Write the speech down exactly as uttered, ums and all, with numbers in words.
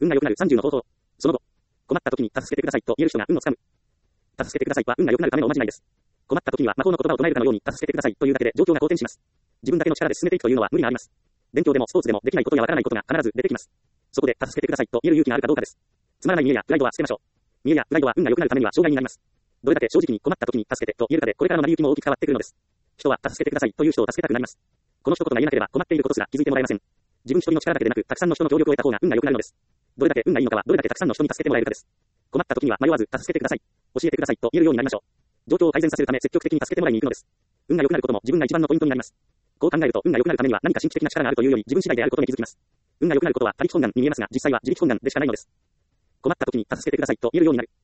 運が良くなるさんじゅうの方法。その後、困った時に助けてくださいと言える人が運をつかむ。助けてくださいは運が良くなるためのおまじないです。困った時には魔法の言葉を唱えるかのように助けてくださいというだけで状況が好転します。自分だけの力で進めていくというのは無理があります。勉強でもスポーツでもできないことやわからないことが必ず出てきます。そこで助けてくださいと言える勇気があるかどうかです。つまらない見栄やプライドは捨てましょう。見栄やプライドは運が良くなるためには障害になります。どれだけ正直に困った時に助けてと言えるかでこれからの成り行きも大きく変わってくるのです。人は助けてくださいという人を助けたくなります。この一言が言えなければ困っていることすら気づいてもらえません。自分一人の力だけでなくたくさんの人の協力を得た方が運が良くなるのです。どれだけ運がいいのかはどれだけたくさんの人に助けてもらえるかです。困った時には迷わず助けてください。教えてくださいと言えるようになりましょう。状況を改善させるため積極的に助けてもらいに行くのです。運が良くなることも自分が一番のポイントになります。こう考えると運が良くなるためには何か神秘的な力があるというより自分次第であることに気づきます。運が良くなることは他力本願に見えますが実際は自力本願でしかないのです。困った時に助けてくださいと言えるようになる。